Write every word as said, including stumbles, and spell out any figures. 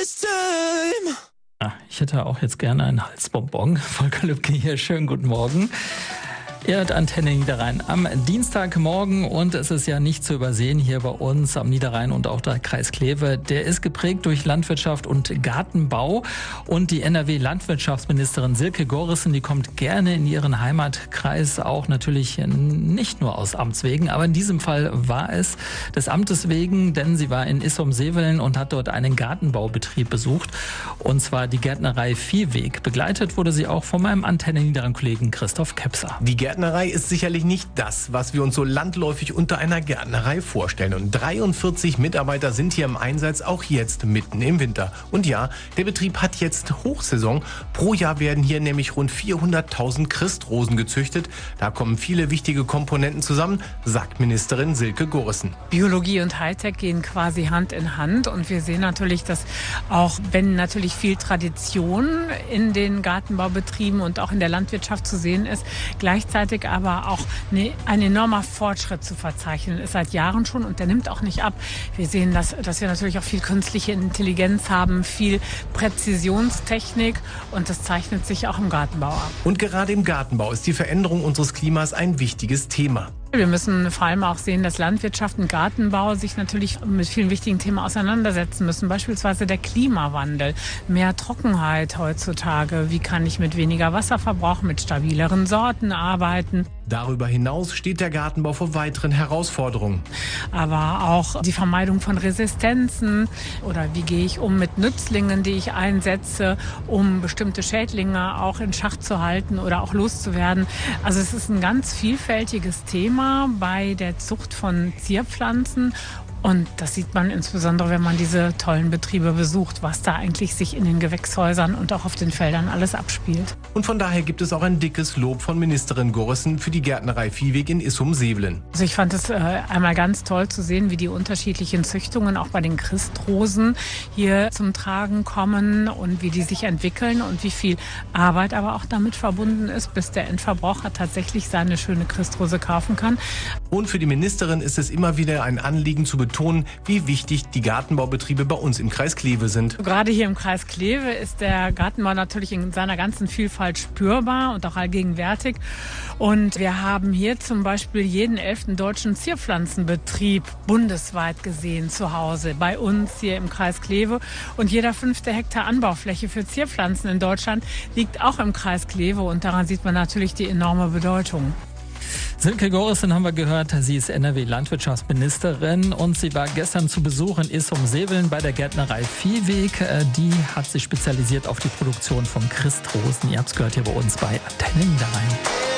this time. Ah, ich hätte auch jetzt gerne einen Halsbonbon. Volker Lübcke hier, schönen guten Morgen. Ihr hört Antenne Niederrhein am Dienstagmorgen und es ist ja nicht zu übersehen hier bei uns am Niederrhein und auch der Kreis Kleve. Der ist geprägt durch Landwirtschaft und Gartenbau und die N R W-Landwirtschaftsministerin Silke Gorissen, die kommt gerne in ihren Heimatkreis, auch natürlich nicht nur aus Amts wegen, aber in diesem Fall war es des Amtes wegen, denn sie war in Issum-Seveln und hat dort einen Gartenbaubetrieb besucht und zwar die Gärtnerei Viehweg. Begleitet wurde sie auch von meinem Antenne Niederrhein-Kollegen Christoph Kepser. Die Gärtnerei ist sicherlich nicht das, was wir uns so landläufig unter einer Gärtnerei vorstellen. Und dreiundvierzig Mitarbeiter sind hier im Einsatz, auch jetzt mitten im Winter. Und ja, der Betrieb hat jetzt Hochsaison. Pro Jahr werden hier nämlich rund vierhunderttausend Christrosen gezüchtet. Da kommen viele wichtige Komponenten zusammen, sagt Ministerin Silke Gorissen. Biologie und Hightech gehen quasi Hand in Hand. Und wir sehen natürlich, dass auch wenn natürlich viel Tradition in den Gartenbaubetrieben und auch in der Landwirtschaft zu sehen ist, gleichzeitig aber auch eine, ein enormer Fortschritt zu verzeichnen ist seit Jahren schon und der nimmt auch nicht ab. Wir sehen, dass, dass wir natürlich auch viel künstliche Intelligenz haben, viel Präzisionstechnik und das zeichnet sich auch im Gartenbau ab. Und gerade im Gartenbau ist die Veränderung unseres Klimas ein wichtiges Thema. Wir müssen vor allem auch sehen, dass Landwirtschaft und Gartenbau sich natürlich mit vielen wichtigen Themen auseinandersetzen müssen. Beispielsweise der Klimawandel, mehr Trockenheit heutzutage. Wie kann ich mit weniger Wasserverbrauch, mit stabileren Sorten arbeiten? Darüber hinaus steht der Gartenbau vor weiteren Herausforderungen. Aber auch die Vermeidung von Resistenzen oder wie gehe ich um mit Nützlingen, die ich einsetze, um bestimmte Schädlinge auch in Schach zu halten oder auch loszuwerden. Also es ist ein ganz vielfältiges Thema bei der Zucht von Zierpflanzen. Und das sieht man insbesondere, wenn man diese tollen Betriebe besucht, was da eigentlich sich in den Gewächshäusern und auch auf den Feldern alles abspielt. Und von daher gibt es auch ein dickes Lob von Ministerin Gorissen für die Gärtnerei Viehweg in Issum-Seveln. Also ich fand es äh, einmal ganz toll zu sehen, wie die unterschiedlichen Züchtungen auch bei den Christrosen hier zum Tragen kommen und wie die sich entwickeln und wie viel Arbeit aber auch damit verbunden ist, bis der Endverbraucher tatsächlich seine schöne Christrose kaufen kann. Und für die Ministerin ist es immer wieder ein Anliegen zu betonen, wie wichtig die Gartenbaubetriebe bei uns im Kreis Kleve sind. Gerade hier im Kreis Kleve ist der Gartenbau natürlich in seiner ganzen Vielfalt spürbar und auch allgegenwärtig. Und wir haben hier zum Beispiel jeden elften deutschen Zierpflanzenbetrieb bundesweit gesehen zu Hause. Bei uns hier im Kreis Kleve. Und jeder fünfte Hektar Anbaufläche für Zierpflanzen in Deutschland liegt auch im Kreis Kleve. Und daran sieht man natürlich die enorme Bedeutung. Silke Gorissen haben wir gehört, sie ist N R W-Landwirtschaftsministerin und sie war gestern zu Besuch in Issum-Seveln bei der Gärtnerei Viehweg. Die hat sich spezialisiert auf die Produktion von Christrosen. Ihr habt es gehört hier bei uns bei Antenne Niederrhein.